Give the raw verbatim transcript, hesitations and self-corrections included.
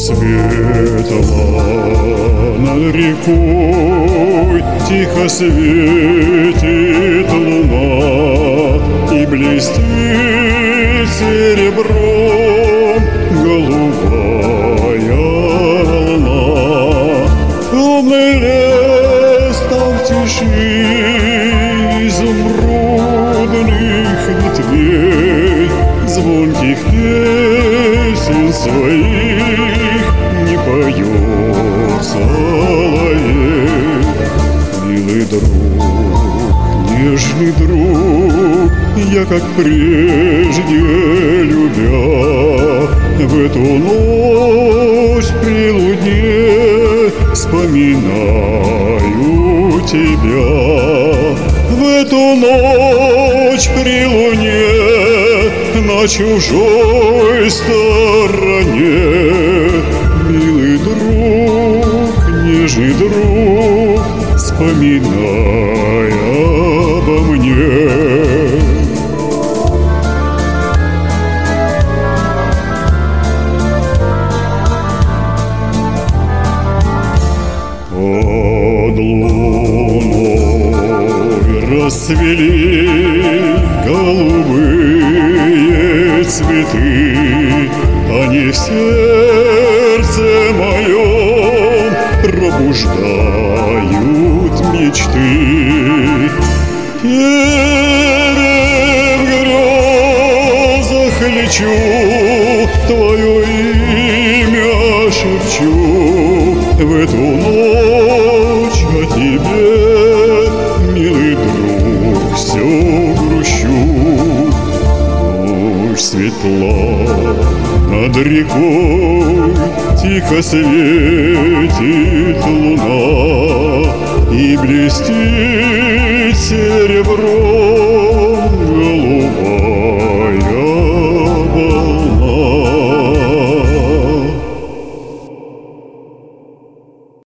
светла над рекой тихо светит луна и блестит серебром голубая волна. Темный лес там в тиши изумрудных ветвей, звонких песен своих не поет соловей. Милый друг, нежный друг, я, как прежде любя, в эту ночь при луне вспоминаю тебя. В эту ночь при луне на чужой стороне, милый друг, нежный друг, вспоминай обо мне. Под луной расцвели голубые цветы, они в сердце моем пробуждают мечты. Еле в грезах лечу, твое имя шепчу, в эту ночь о тебе, милый друг, все грущу. Ночь светла над рекой тихо светит луна и блестит серебро